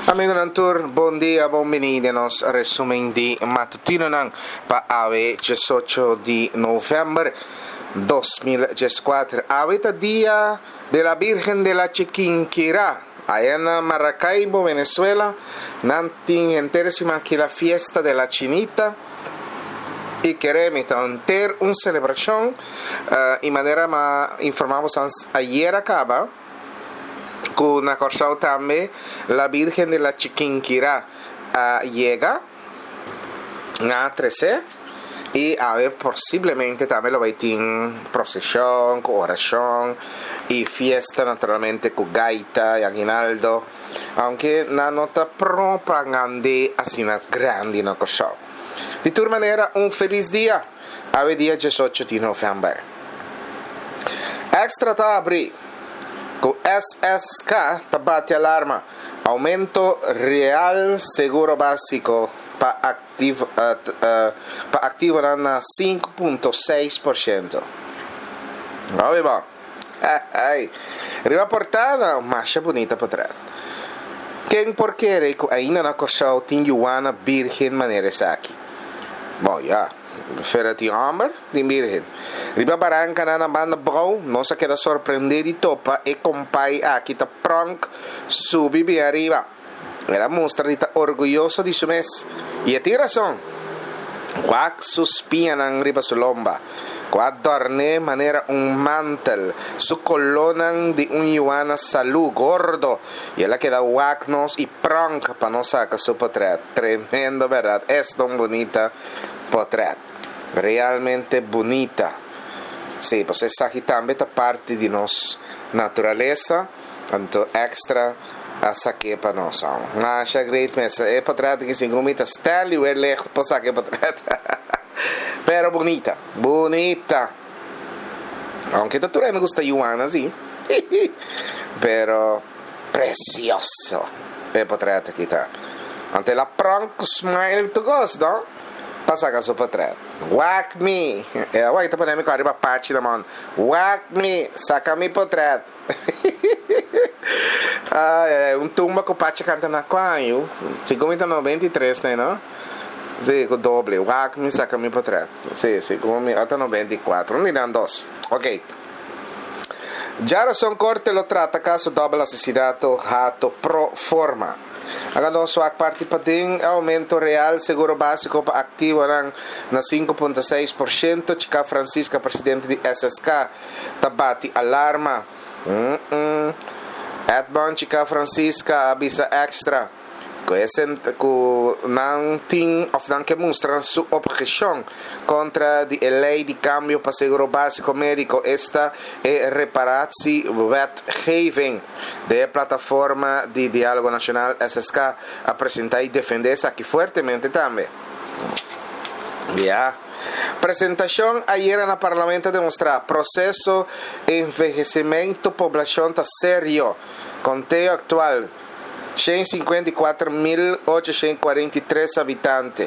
Amigo Nantur, bom dia, bem-vindos ao resumo de matutino para ave 18 de novembro 2014. Ave é dia de la Virgen de la Chiquinquirá, allá en Maracaibo, Venezuela. Nantin enteresima aquí la fiesta de la Chinita. Y queremos ter una celebración y manera más informamos ayer acaba con una cosa también la Virgen de la Chiquinquirá llega a 13 y a ver posiblemente también lo va a tener procesión, oración y fiesta naturalmente con gaita y aguinaldo, aunque no nota propaganda así grande una cosa. De toda maneira, feliz dia. Ave dia 18 de novembro. Extra tá abrir. Com SSK tá bate alarma. Aumento real seguro básico para ativo na 5,6%. Vamos bom. Riva portada, marcha bonita para trás. Quem porquê ainda na coxa tem Joana Virgem maneira aqui. Bom, ja, feira de Amber, de Virgem. Riba Barranca na banda Brau, não se queda surpreender e topa e compai aqui tá pronto, subi bem arriba. Era mostra de tá orgulhoso de su mês. E tem razão. Quack suspia na riba su lomba. Quack dorne maneira mantel, su colonan de Joana salud gordo. E ela queda wagnos e pronto para não sacar su portrait. Tremendo, verdade? É tão bonita. Portrait, realmente bonita. Sí, pues esa aquí también es parte de nuestra naturaleza, tanto extra hasta que para nosotros. Masha great mesa, es portrait que se comita style y ver lejos para sacar portrait. Pero bonita, bonita. Aunque también me gusta Joana, sí. Pero precioso el portrait aquí está. Ante la prank smile to ghost, ¿no? Passa a sopa trás. Whack me. Uai, tá podendo me correr pra parte da mão. Whack me. Saca me por trás. Tumba com parte canta na quanho. 5,93, né, não? Sim, com doble. Whack me, saca me por trás. Sim, como me. Até 94. Um dirán dos. Ok. Já son corte lo trata caso doble assassinato rato pro forma. Agora sua parte para aumento real seguro básico para ativo na 5,6%. Chica Francisca, presidente de SSK, tabati alarma. Edmond Chica Francisca avisa extra. Que mostra sua objeção contra a lei de cambio para seguro básico médico. Esta é reparatie-wetgeving da plataforma de diálogo nacional SSK apresentar e defender aqui fortemente também. Apresentação ayer no parlamento demonstra processo envelhecimento população está sério. Conteo atual 154.843 habitantes.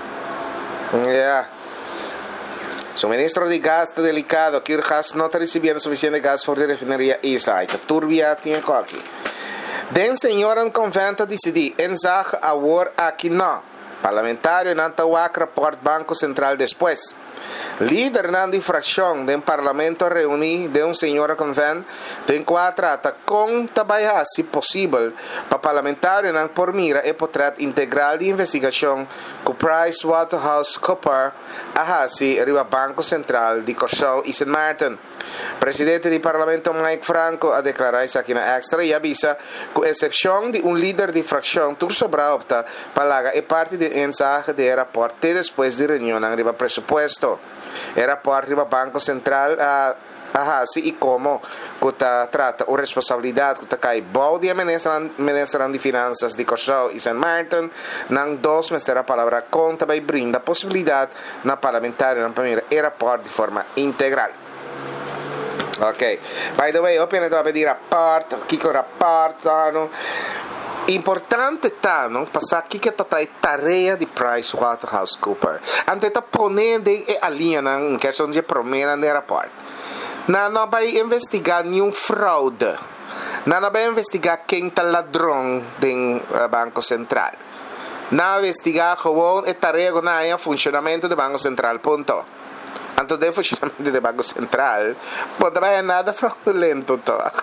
Suministro de gas está delicado. Kirchhoff no está recibiendo suficiente gas por la refinería Isla. Está turbia, tiene aquí. Den senhora conventa decidir. Enzag a war aqui não. Parlamentario en Antahuac report Banco Central después. Líder na infração do parlamento reuni de senhora convent tem quatro trata com trabalhar se possível para parlamentário não por mira e portrait integral de investigação com PricewaterhouseCoopers ahasi riba Banco Central de Cochau e St. Martin. Presidente do Parlamento Mike Franco a declarar isso aqui na extra e avisa com exceção de líder de fração tudo sobra opta para e parte de mensaje de rapport depois de reunião na riba presupuesto. Era por arriba Banco Central assim e como que trata a responsabilidade que cai bom dia Ministério de Finanças de Cochau e St. Martin não dos mas a palavra conta vai brinda possibilidade na parlamentar na primeira era por de forma integral. Ok, by the way, ho appena dovuto dire rapport, chi rapportano. Importante no passar aqui que tá tarefa de PricewaterhouseCoopers. Ante tá ponendo a linha na questão de primeira de rapport. Não vai investigar nenhum fraude. Não vai investigar quem está ladrão do Banco Central. Não investigar como é tarefa no funcionamento do Banco Central, ponto. Anto do funcionamento do Banco Central, não vai nada fraudulento.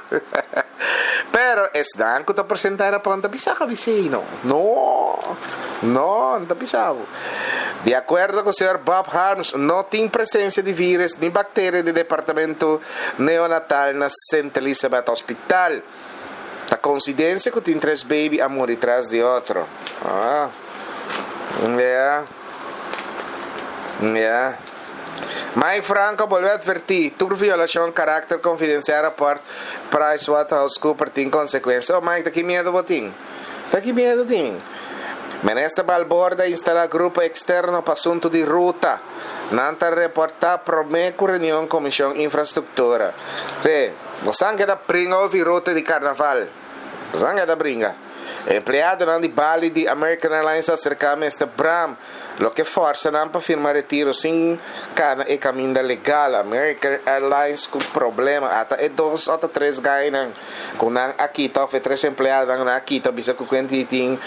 Pero es danco te apresentar a ponta pisaka vicino. No está pisado. De acordo com o Sr. Bob Harms, não tem presença de vírus nem bactérias do departamento neonatal na St. Elizabeth Hospital. A coincidência que tem 3 baby a morrer atrás de outro. Mais Franco volve a advertir, por violação de caráter confidencial rapport PricewaterhouseCoopers tem consequência. Mike, tá que medo botim? Ministro Balborda instala grupo externo para assunto de ruta. Nanta reporta prometo reunião comissão infraestrutura. Sim, você quer da brinca ou ruta de carnaval? Você quer da brinca? Empleado de Bali de American Airlines acerca Mr. Bram, lo que força não para firmar retiro sem cana e caminho legal. American Airlines com problema até 2 ou 3 gainan com nang aqui tá foi 3 empregados nang aqui tá bisa com quanti ting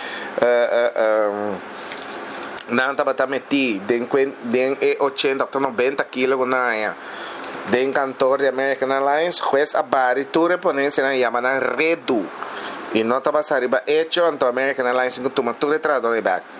não tá bata meti den 80 ou 90 kg com na den cantor de American Airlines juez abari tu reponência na yamana redu. E não está passando riba hecho anto American Airlines com tu retrado no back.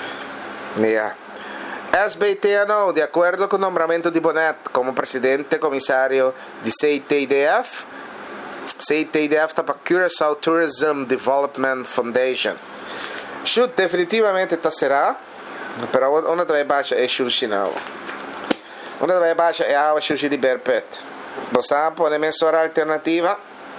SBTNO, de acordo com o nomeamento de Bonet como presidente comissário de CTDF está para Curaçao Tourism Development Foundation. Should definitivamente será, pero uma vai baixa é sushi não. Uma vai baixa é a sushi de Berpet. Você pode mensurar alternativa.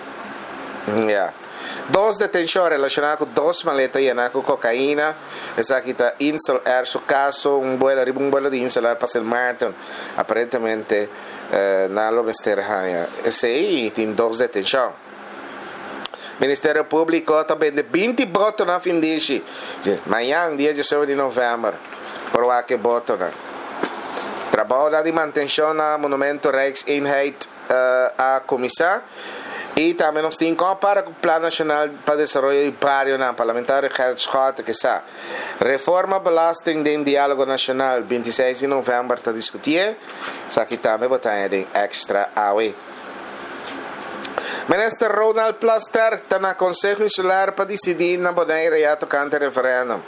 2 detenções relacionadas com 2 maletas llenas com cocaína. Essa aqui está Insel Air, su caso, un vuelo de Insel Air para St. Martin. Aparentemente, não lo mesterhaya. Esse aí tem 2 detenções. Ministério Público também de 20 votos na fim de amanhã, dia 19 de novembro. Por lá que voto na. Trabalho de manutenção na Monumento Rijkseenheid a comissão. E também nós temos como para o Plano Nacional para Desenvolvimento do Barrio na parlamentar Gerhard Scott, que está reforma belasting do diálogo nacional 26 de novembro está discutir. Isso aqui também botar em extra away. Ministro Ronald Plaster está na Conselho Insular para decidir na Bonaire e a tocante referendo.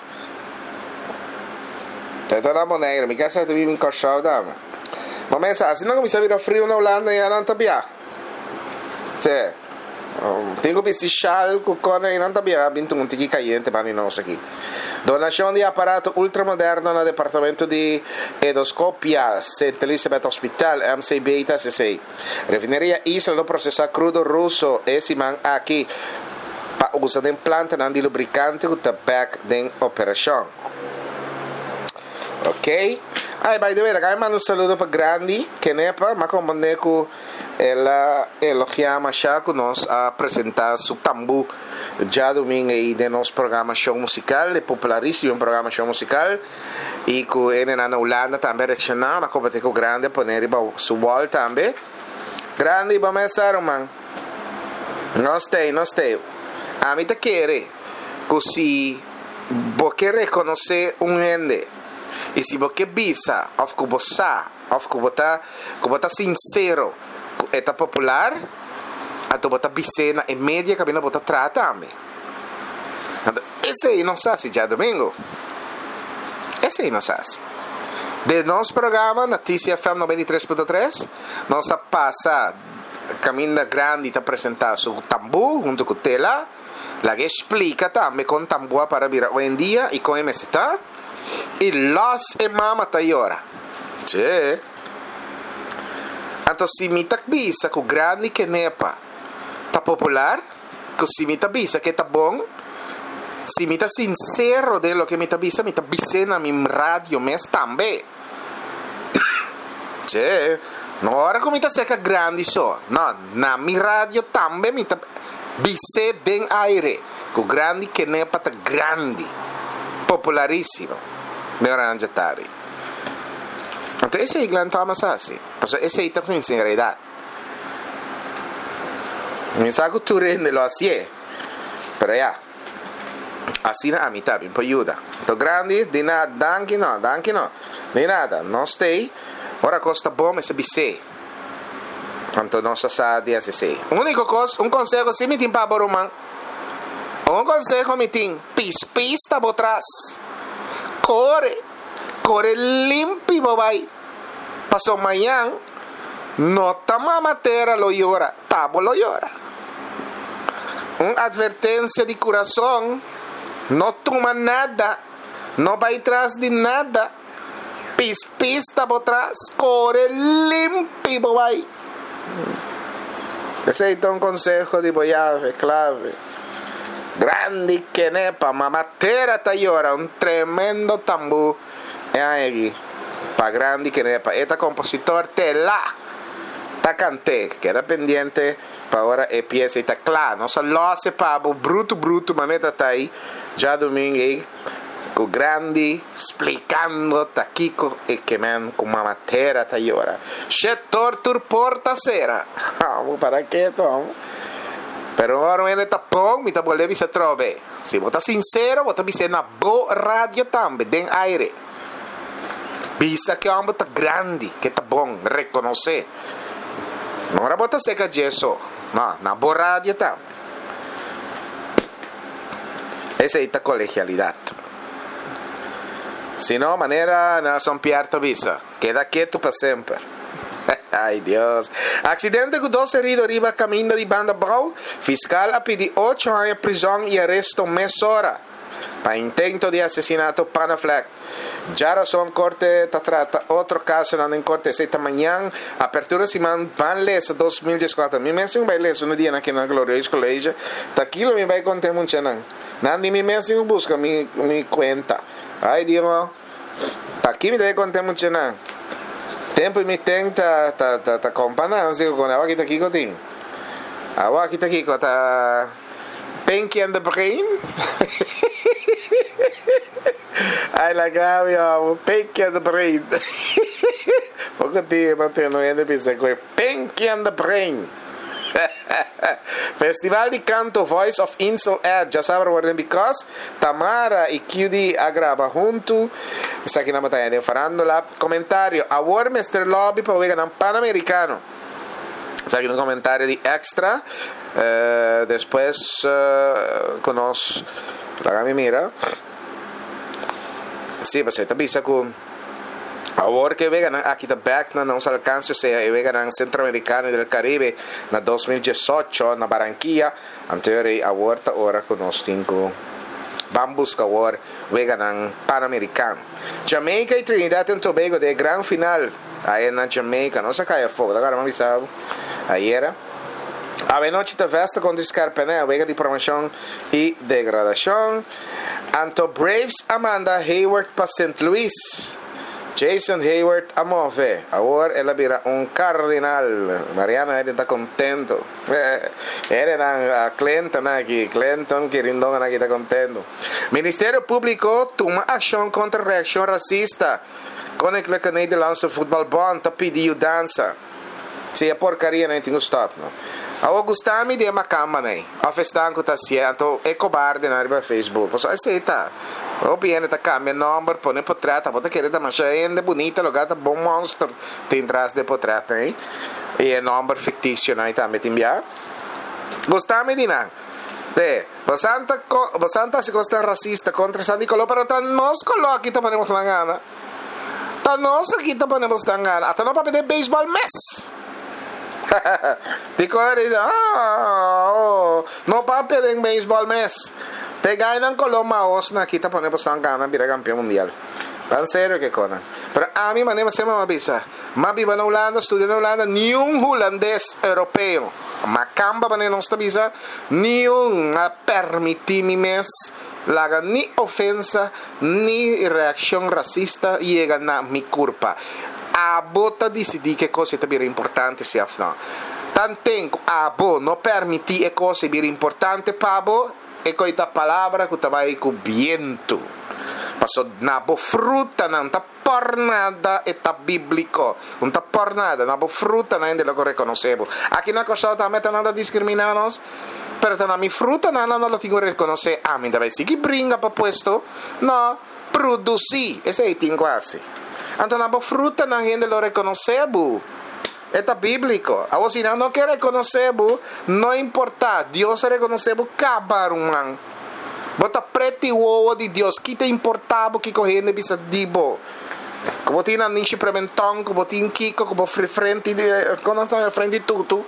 Está na Bonaire, me casa de vir em Corchal, dama. Mas assim não começa a vir frio na Holanda e não está bem. Cioè, tengo questi scial con non abbiamo vinto un tiki caliente ma non so chi. Donazione di apparato ultramoderno nel Departamento di Endoscopia St. Elizabeth Hospital MC Beta C6. Refineria Isla processa crudo russo e si man aqui pa usa de implante non di lubricante con back den operazione. Ok? By the way, ragazzi, mando un saluto per Grandi, che ne pa, ma con ela elogiama já que nós apresentamos o Tambu já domingo aí de nosso programa show musical, é popularíssimo programa show musical e que ele na Holanda também reaccionou, mas como tem que o Grande poner su wall também. Grande, vamos começar, man. Nós tem. A mim te quer così você reconhecer gente e se você visa, of que você sincero eta popular a tu bota bicena e média que bina bota trata também. Esse aí não sabe já domingo. Esse aí não sabe. De nosso programa na TCFM 93.3 nós passa caminho grande te apresentar su Tambu junto com tela, la que explica também com Tambu para vir hoje em dia e com MST e los e mama tayora. Sim. Então, se me tá bisa que o grande que nepa tá popular, que se me tá bisa que tá bom, se me tá sincero de lo que me tá bisa na minha rádio mes também. Cioè, não ora que me tá seca grande só, não, na minha rádio também me tá bisa den aire, que o grande que nepa tá grande, popularíssimo, meu anjatari. Então, esse aí Glenn Thomas assim. Esse aí está com sinceridade. Mi saco tu rende lo hacía. Pero ya. Así a mitad, mi ayuda. To grandi, di nada, danke no. Di nada, non stay. Ora costa bom e se bise. Tanto non sa di se. Unico cosa, un consejo si mi tin pa boruman. Un consejo mi tin, pista botras. Corre limpi bobai. Paso mañana, no tama matera lo llora, tabo lo llora. Una advertencia de corazón, no toma nada, no va atrás de nada. Pista botras, corre limpi bobai. Ese es un consejo de boyave, clave. Grande que nepa, mamatera ta llora, un tremendo tambú. Aí, pa grande que nepa, este compositor te la ta cante, queda pendiente pa ahora e pieza está claro, no se lo hace pabo, bruto, mameta tá aí, já domingo aí, com grande, explicando ta Kiko e que man com mamatera ta llora. Che tortur porta sera. Vamos para que tomo. Pero ora viene tapón, mi tabolevi se trove. Se você sincero, você me na boa rádio também, den aire. Bisa que é tá grande, que tá bom, reconhecer. Não era bota seca disso, não, na boa rádio também. Essa é a colegialidade. Se não, maneira, Nelson Pierre Visa, queda quieto para sempre. Ay Dios. Accidente con 2 heridos arriba camino de Banda Brau. Fiscal ha pedido 8 años de prisión y arresto mesora para intento de asesinato Panafleck. Ya razón corte trata otro caso en corte esta mañana. Apertura Simán van lesa 2014. Mi mención va lesa un día aquí en la Gloriosa Colegio. Taquilo me va a contar mucho nan. Nandi mi mención busca mi cuenta. Ay Dios. Aquí me debe contar mucho nan. Tempo mi tem ta compananza con agua kita kiko ting. Agua kita kiko ta Pinky and the Brain. Ay la cambio, Pinky and the Brain. Poco ti Mateo viene pisa con Pinky and the Brain. Festival de Canto Voice of Insel Air, já sabe o because Tamara e QD agrava junto. Está aqui na batalha de farandola. Comentário: Award Mr. Lobby para o vegan Panamericano. Está aqui no comentário de extra. Depois conosco. Para mim mira. Sim, você está bisa com Award que vegan aqui da back na não se alcance se vegan centroamericano del Caribe na 2018 na Barranquilla anterior award ora conosco 5 Bambus Award vegan panamericano. Jamaica e Trinidad and Tobago de gran final aí na Jamaica não se cai fogo agora não avisava aí era a noite da festa contra Scarpené vega de promoção e degradação. Anto Braves Amanda Hayward para St. Louis. Jason Hayward a move. Ahora ela vira un cardinal. Mariana está contento. Era a Clinton aqui. Clinton querendo aqui está contento. Ministerio Público toma acción contra reacción racista. Koninklijke Nederlandse Voetbalbond te pediu dança. Se a porcaria não tem stop, não. A gostami de macamba, né? A festanco tá certo. É cobarde na riba Facebook. Posso aceitar. O viene ta cambia number, pone portrait, pode querer ta machende bonita, logata bom monster tem atrás de portrait, hein? E é number fictício, né? Também te enviar. Gostami di nan. Bastante se costa racista contra San Nicolò, pero tan nos aqui ta ponemos la gana. Tan nos aqui ta ponemos la gana. Hasta no papi de baseball mes. Dico no papi de baseball mes. Te gainan Coloma Osna, kita ponemos tan gana vira campeón mundial. Tan serio que conan. Pero a mí manema se me avisa. Ma viva na Holanda, studia na Holanda, ni un holandés europeo. Macamba manena non sta visa, ni un permitimi mes laga ni ofensa ni reacción racista llega na mi culpa. A bota decidi che cose tabire importante si afna. Tantenco a bo no permiti e cose bir importante pabo e coita palavra que vai com viento. Passou na boa fruta, não tá por nada, e tá bíblico. Não tá por nada, na boa fruta, não é lo que reconhecemos. Aqui na costa também tá nada discriminando-nos. Pero na minha fruta, não lo tenho que reconhecer. Ah, me deve ser que brinca para puesto. Não, produzir. Esse aí tem quase. Então, na boa fruta, não gente lo reconhecemos. Está bíblico. A você não quer reconhecer, não importa. Deus reconhece cada um. Bota preto e ovo de Deus. Que te importava que correndo bisa dibo. Como tinha nishi prementão, como tinha kiko, como frente de, quando estamos frente de tudo.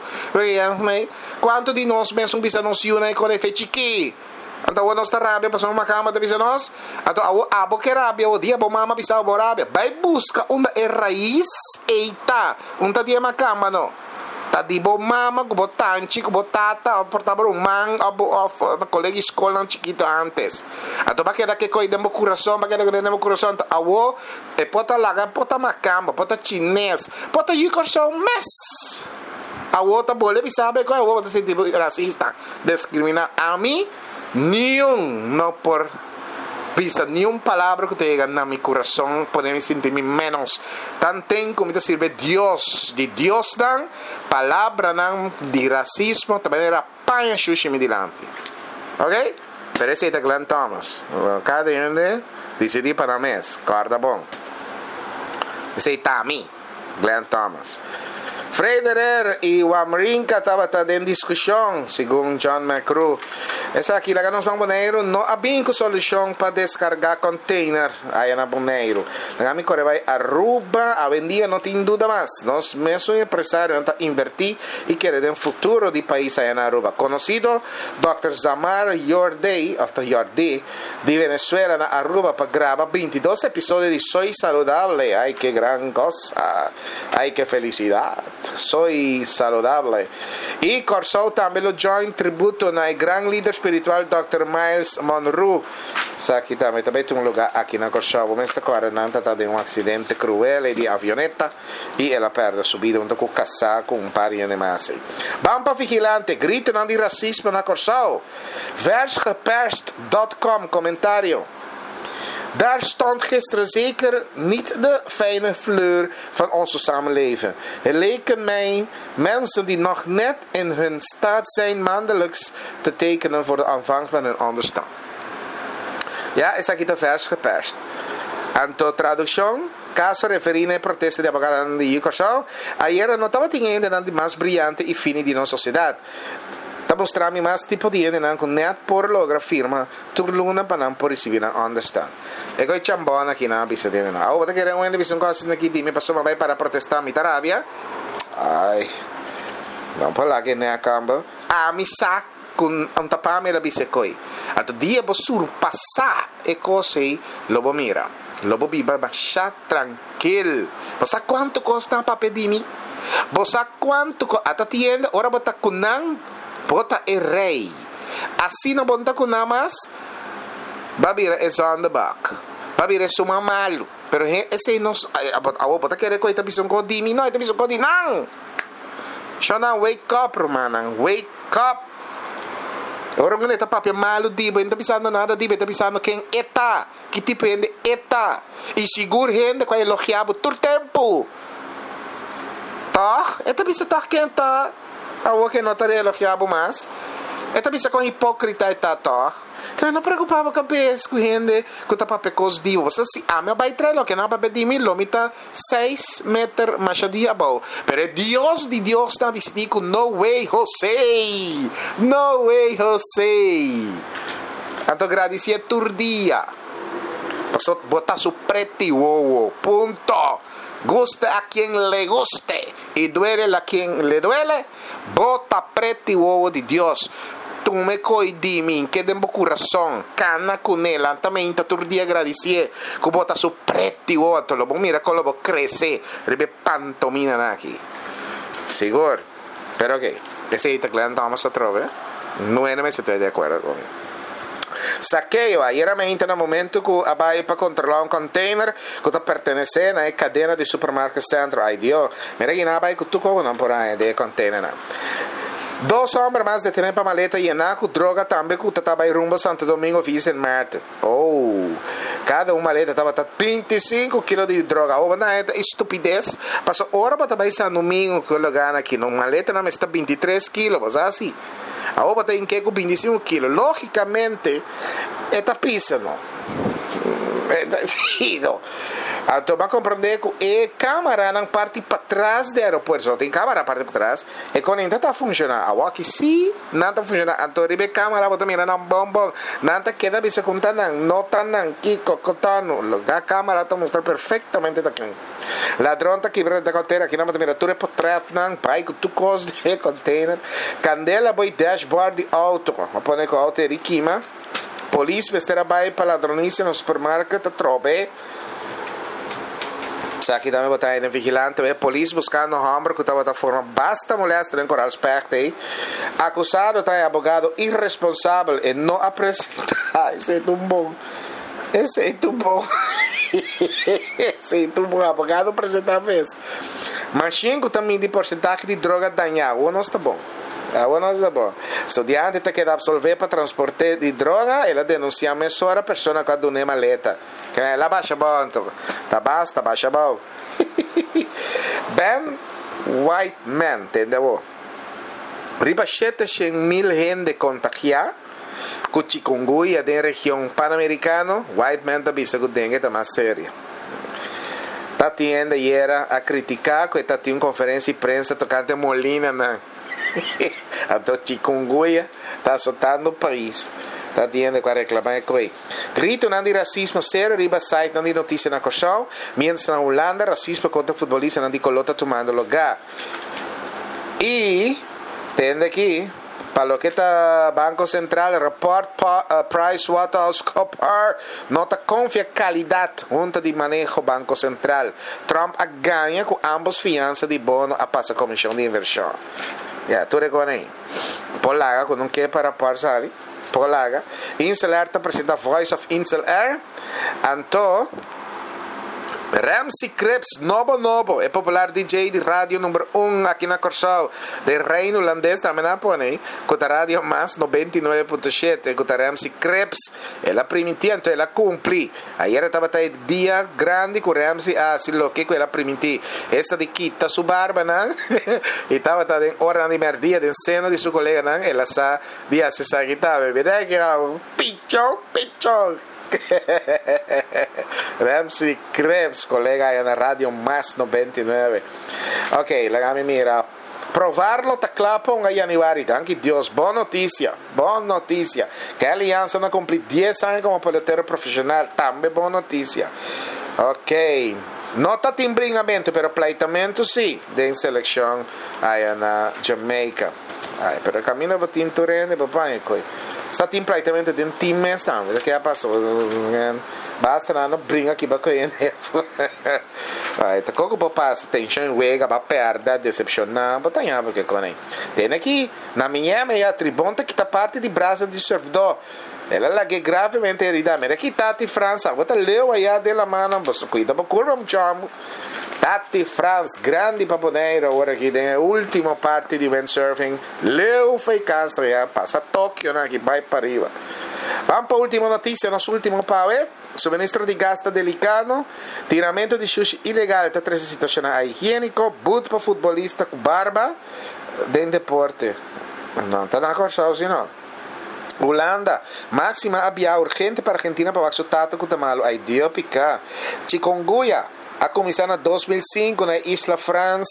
Quanto de nós mesmos bisa nos une com efeito chiqui. Então, a nossa rábia, passamos uma cama de bisa nós. Então, a boca rábia, o dia, a mama bisa a rábia. Vai buscar onde é raiz, eita. Onde dia uma cama, não. Tá de bo mama, com bo tanchi, com bo tata, portava um man, o colega escola chiquito antes. Então, para que daqui coisa de coração, para que daqui de coração, awo, e pota laga, pota macamba, pota chinês, pota you coração mes. Awo tá boleh sabe qual é o outro sentido racista, discriminar a mim. Não por pisa, nenhuma palavra que tenha na meu coração pode me sentir menos. Tanto como te sirve Deus, de Deus dan, palavra não de racismo, também era panha xuxi me dilante. Ok? Pero esse é o Glenn Thomas. Cada gente decidi para mês, corda bom. Esse é Tami, Glenn Thomas. Frederer e o Amrinca estavam em discussão, segundo John McCrew. Essa aqui, lá nos Boneiro, não há bem solução para descargar container aí na Boneiro. Lá me corre vai Aruba, a vendia não tem dúvida mais. Nós mesmos empresários estão invertir e querem um futuro de país aí na Aruba. Conhecido Dr. Zamar Yorday, de Venezuela na Aruba, para gravar 22 episódios de Soy Saludable. Ai, que gran cosa. Ai, que felicidade. Soy saludable. E Corsou também o join tributo na gran líder espiritual Dr. Miles Monroe. Aqui também tem um lugar aqui na Corsou. Mas agora não está de um acidente cruel de avioneta e ela perde a subida junto com o casaco, um par de massa. Vamos para vigilante, grito não de racismo na Corsou. Versgeperst.com comentário. Daar stond gisteren zeker niet de fijne fleur van onze samenleving. Het leken mij mensen die nog net in hun staat zijn maandelijks te tekenen voor de aanvang van hun onderstand. Ja, is aqui de vers geperst. En de traducción, caso referente a protestas de abogados de Yucatán, ayer no estaba teniendo nada más brillante y fino de nuestra sociedad. Está mostrando mais tipo de gente que net por logra firma turluna para não por receber não understand. E coi chambona aqui na bisa dele não. Vou querer uma visão coisas aqui de me passou vai para protestar mi Arábia. Ai. Vamos para lá que na camba. A mi sac com tapa me la bisa coi. Ato dia vou surpassar e cosei lobo mira. Lobo biba baixar tranquilo. Você quanto custa para pedir mi? Você quanto ato tienda ora botar kunang bota é rei. Assim não bota com nada mais. Babira é on the back. Babira é suma malo. Pero esse não. Bota querer coisa bisão com dimi não. Bisão com dimi não. Shona wake up romana. Wake up. Orang neta papel malo dibo. Não tá pensando nada dibo. Tá pensando quem eta. Que tipo de eta. E seguro gente com elogiado todo tempo. Tá? Eta bisa tá quem tá. Awo que não estaria elogiado mais. Esta bisa com hipócrita e tato. Que não preocupava com a pesca, gente, com o papel divo. Você se ama vai trazer que não para pedir mil, me tá 6 metros mais de above. Pero Deus de Deus está dizendo no way, José. No way, José. Então agradecer todo dia. Passou botar su preto e uovo. Punto. Gusta a quien le guste y duele a quien le duele. Bota preto e ovo de Deus. Tu me coi di mim que dembo coração. Cana com ela. Também todo dia agradecer. Que bota su preto e ovo. Lo bom mira como lo cresce. Rebe pantomina aqui. Seguro. Pero ok. Esse aí tá claro. Vamos a trove. Não é me estou de acordo com ele. Saqueio, aieramente no momento que vai para controlar um container que está pertencendo a cadena de supermercados centro. Ai Dio, mira que não vai que tu não por aí de container. 2 homens mais detenidos para maleta llena com droga também que estava rumbo Santo Domingo Vicente Marte. Oh, Cada uma maleta estava 25 quilos de droga. Oh, não é estupidez. Passou hora para também estar no mínimo que eu lugar aqui. Uma maleta não está 23 quilos, assim. A outra tem que com 25 quilos. Logicamente, é pista, não. Sim, não. Então, vai compreender que a câmera na parte para trás do aeroporto, só tem câmera na parte para trás, e quando não está funcionando, a walkie sim, não está funcionando, então a câmera vai mirar na bom, não está queda bisa contar não está não, que cocotano, a câmera está mostrando perfeitamente aqui. Ladrão está quebrando da container, aqui não está mirando, tudo é por trás, não, pai, que tu costa de container, candela boi dashboard de auto, vou pôr com o auto de quima, polícia vai estar para ladronice no supermercado, trobe. Aqui também botar aí vigilante, a polícia buscando um homem que estava da forma basta mulher tem coral aspecto aí. Acusado está abogado irresponsável e não apresentar. Esse é tão bom. Esse é tão bom. Esse é tão bom. Abogado apresentar vez. Mas 5 também de porcentagem de droga danhada. O não está bom. O não está bom. Estudante está que absolver para transporte de droga, ela denuncia a emissora, a pessoa que deu maleta. Que ela baixa bom, tá basta, baixa bom. Ben Whiteman, entendeu? Riba 700,000 gente contagiada com chikungunya da região pan-americana. Whiteman também se que dengue está mais séria. Tá tendo era a criticar que está tendo conferência de prensa tocante Molina na então chikungunya está soltando o país. Está dizendo que vai reclamar com ele. Grito não de racismo sério, riba site não de notícia na Cochão, mientras na Holanda, racismo contra futbolista não de colota tomando lugar. E, tem aqui, para o que está Banco Central, report PricewaterhouseCoopers, nota confia qualidade junta de manejo Banco Central. Trump ganha com ambos fiança de bono a passa comissão de inversão. Já, tu reconhece. Polaga, quando não quer para passar ali. Polaga. Incel Air apresenta Voice of Incel Air. Anto Ramsey Krebs, novo, é popular DJ de rádio número 1 aqui na Corsau, de reino holandês, também na põe, com a rádio mais 99.7, com a Ramsey Krebs, ela permitia, então ela cumpri. Ayer estava dia grande com Ramsey, se lo que ela permitia. Esta de quita sua barba, não? E estava em hora de merdia, de cena de sua colega, não? Ela sa, dia se sa que estava, verdade que era pichão. Ramsey Krebs, colega aí na rádio mais 99. Ok, la mira. Provarlo está claro para januário. Danke Deus. Boa notícia. Que a aliança não cumpre 10 anos como pelotero profissional. Também boa notícia. Ok. Não está timbringamento, pero pleitamento sim. De seleção aí na Jamaica. Ai, pero caminho para tinturene, papai, coi. Sta team praticamente di un team stanno, perché ha passato basta non brinca chi va con vai ta coco passa tension wega va perda decepciona batanha perché con lei tem aqui na minha meia tribunta que tá parte di brasa di servidor ela lá que gravemente herida mas aqui tá de França bota leu aí dela mano você cuida para curva um chamo Tati France, grande paponeiro, agora aqui tem a última parte de windsurfing. Leu foi casa, já passa Tóquio, né, que vai para arriba. Vamos para a última notícia, nosso último pau é: suministro de gás está delicado, tiramento de sushi ilegal, está trazendo situação higiênico, boot para futebolista com barba, de deporte. Não está na coisa assim, não. Holanda, máxima avia urgente para a Argentina para o tato com o tamalo. Aí deu picar. Chikungunya. A começar na 2005 na Isla France,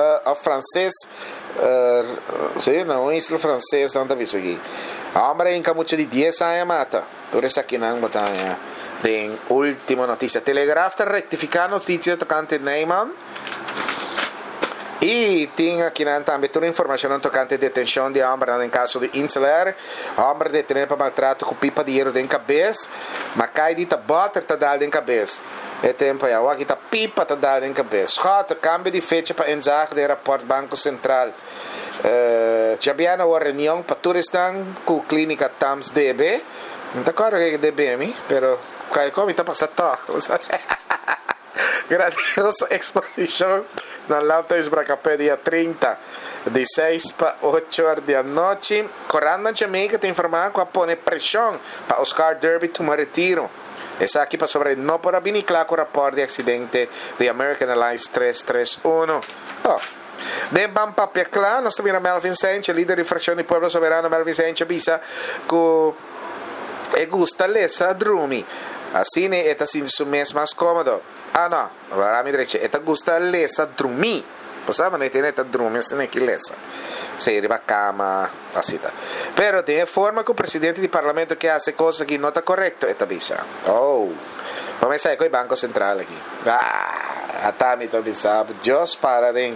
Isla Francesa, não está visto aqui. A homem em camucha de 10 anos mata. Por isso aqui não botam. Tem última notícia. Telegraph está rectificando notícia tocante Neyman. E tem aqui também toda a informação tocante detenção de homem em caso de Insular. Homem detenido para maltrato com pipa de dinheiro dentro da cabeça. Mas cai de butter está dado em cabeça. É tempo aí, aqui está pipa está dado em cabeça. Schott, cambio de fecha para ensaio do aeroporto Banco Central. Já havia uma reunião para turistas com a clínica TAMS DB. Não está claro que é DB, mas como está passando? Grandiosa exposição na Lata Esbracapé, dia 30, de 6 para 8 horas da noite. Corando na Jamaica tem informado que vai pôr pressão para Oscar Derby tomar retiro. Essa aqui para sobre não para bem claro com o rapport de acidente de American Airlines 331. De Bampa Pecla, nós temos Melvin Sanchez, líder de fração do Pueblo Soberano. Melvin Sanchez bisa que e gusta lesa drumi. Assim é assim su mês mais cômodo. No, agora me dice, e gusta lesa drumi. Possiamo ne tenere drumi, se ne che lesa. Se arriva a cama, assim tá. Pero tem forma que o presidente do parlamento que hace coisa que não está correto, e bisa. Começa com o Banco Central aqui. Até me pensava, Deus paraden.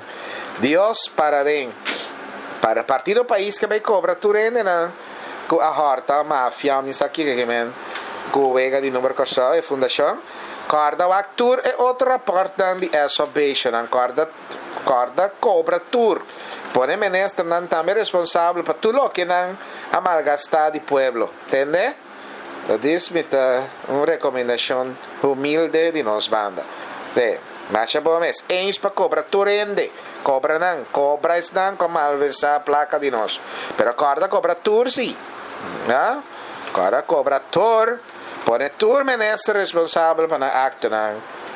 Para partido país que vai cobrar tu rende, né? Com a horta, a máfia, me sabe que men, com o vega de número costa e fundação, corda o actor e outro rapport de exobation, corda cobra tour. Pone ministro não também responsável para tudo o que não a malgastar do pueblo, entende? Isso é uma recomendação humilde de nós banda. Mas é bom mesmo, para cobra tu rende. Cobra não com malversar a placa de nós. Pero corda cobra tour sim. Corda cobra tour. Pone tour ministro responsável para o acto não.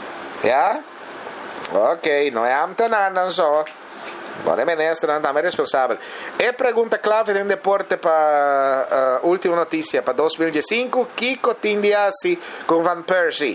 Ok, não é amta nada só. Pone ministro não também responsável. E pergunta clave de deporte para última notícia para 2015. Kiko Tindiasi com Van Persie.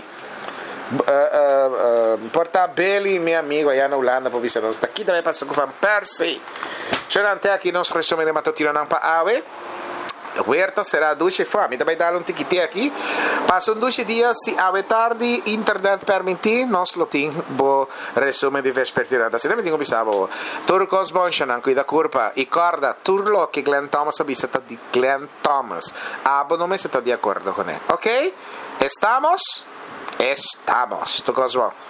Portabelli, meu amigo, aí na Holanda, por isso, nós aqui também passa com Van Persie. Já até aqui nós resumo de matutino não para ave. Huerta será 12 fome. Também dá tiquete aqui. Passam 12 dias, se ave tarde, internet permitir, nós lo tem bo resumo de vespertirada. Se não me digo bisabo, Turcos Bonchanan, cuida curpa, e corda, turlo que Glenn Thomas avisa de Glenn Thomas. Não me está de acordo com ele. Ok? Estamos. Tu cosmo.